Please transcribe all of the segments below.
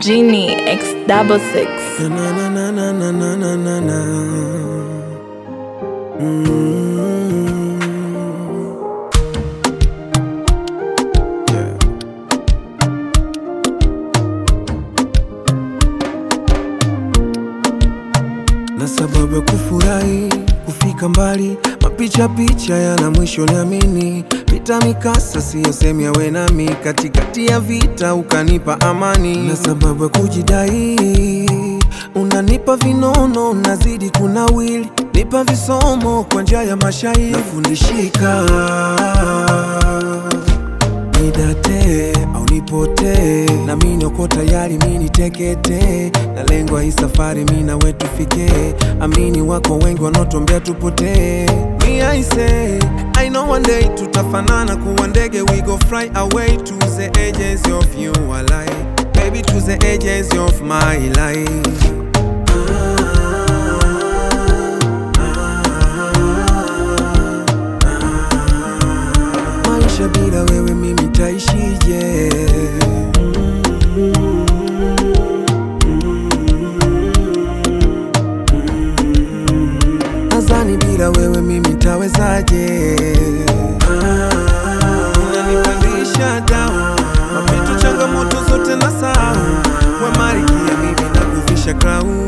Genie X66. Na na na na na na na na na. Yeah. Na sababu ya kufurahi kufika mbali, mapicha picha yana mwisho, niamini. Vita mikasa siyo sehemu ya we nami, katikati ya vita ukanipa amani. Na sababu ya kujidai, unanipa vinono, unazidi kunawili, nipa visomo kwa njia ya mashairi. Nafundishika nidate au nipote, na mimi niko tayari, mimi nitekete, na lengo hii safari mimi na wewe tufike. Amini wako wengi wanotombea tupotee. Me I say, I know one day tutafanana kuwa ndege, we go fly away to the edges of you alive, baby, to the edges of my life. Maisha bila wewe mimi taishije? Nadhani bila wewe mimi tawezaje? Unanipandisha down, mapito changamoto zote na sahau. We marikia mimi nakufisha crown.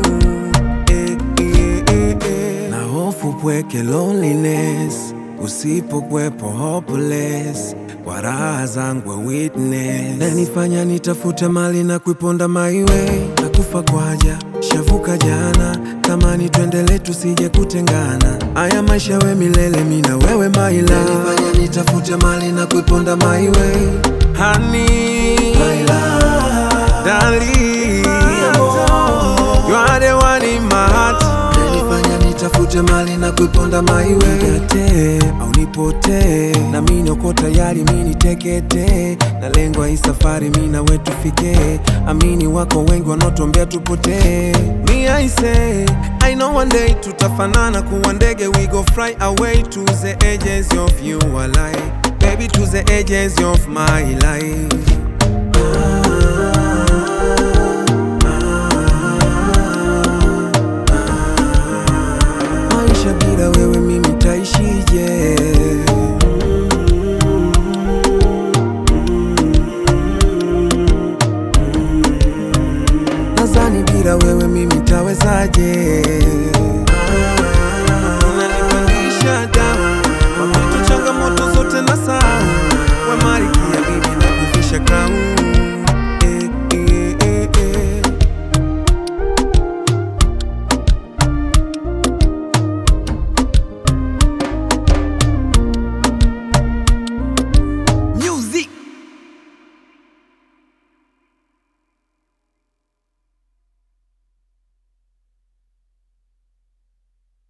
Na hofu pweke loneliness, usipokwepo hopeless, kwa raha zangu witness. Na nifanya nitafute mali na kuiponda my way, na kufa kwaja shavuka jana, tamani tuendele tusije kutengana. Aya maisha we milele mina wewe my love. Na nifanya nitafute mali na kuiponda my way, honey my love, darling, you are the one in my heart. Nitafute mali na kuiponda my way, nidate au nipote, na mimi niko tayari, mimi nitekete, na lengo hii safari mimi na wewe tufike. Amini wako wengi wanotombea tupotee. Me I say, I know one day tutafanana kuwa ndege, we go fly away to the edges of you alive, baby, to the edges of my life. Bila wewe mimi taishije? Nadhani bila wewe mimi tawezaje?